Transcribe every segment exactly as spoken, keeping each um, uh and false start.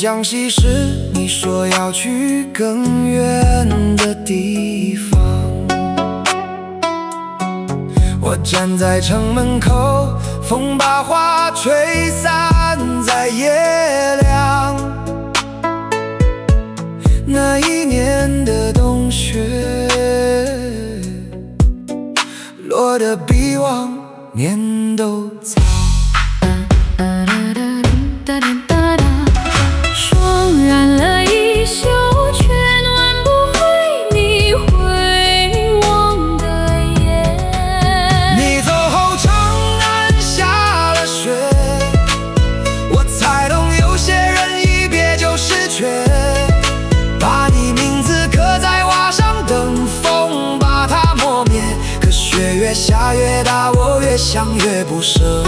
江西时，你说要去更远的地方。我站在城门口，风把花吹散在夜凉。那一年的冬雪，落得比往年都早。 霜染了衣袖，却暖不回你回望的眼。 你走后，长安下了雪，我才懂有些人一别就是缺。把你名字刻在瓦上，等风把它磨灭。可雪越下越大，我越想越不舍。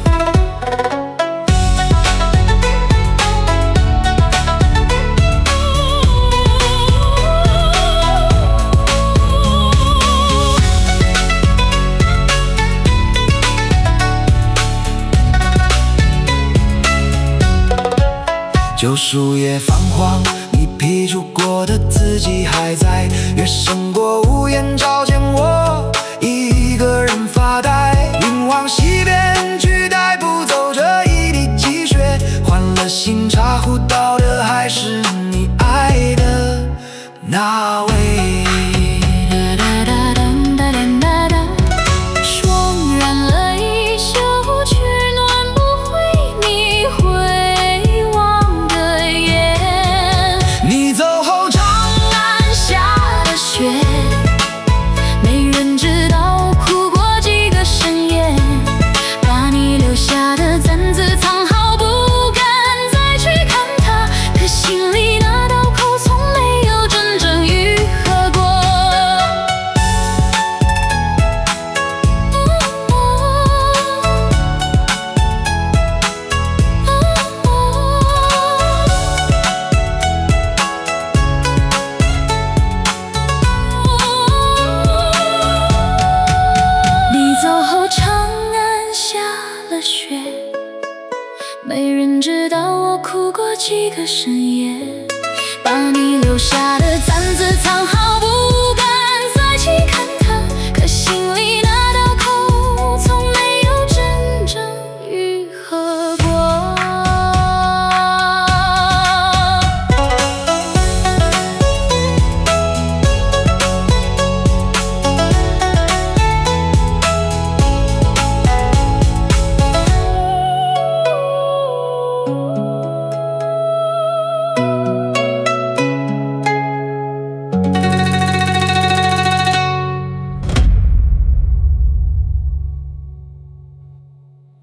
旧树叶泛黄，你批注过的字迹还在，月升过屋檐，照见我一个人发呆。云往西边去，带不走这一地积雪，换了新茶壶，倒的还是你爱的那位。 没人知道我哭过几个深夜，把你留下的簪子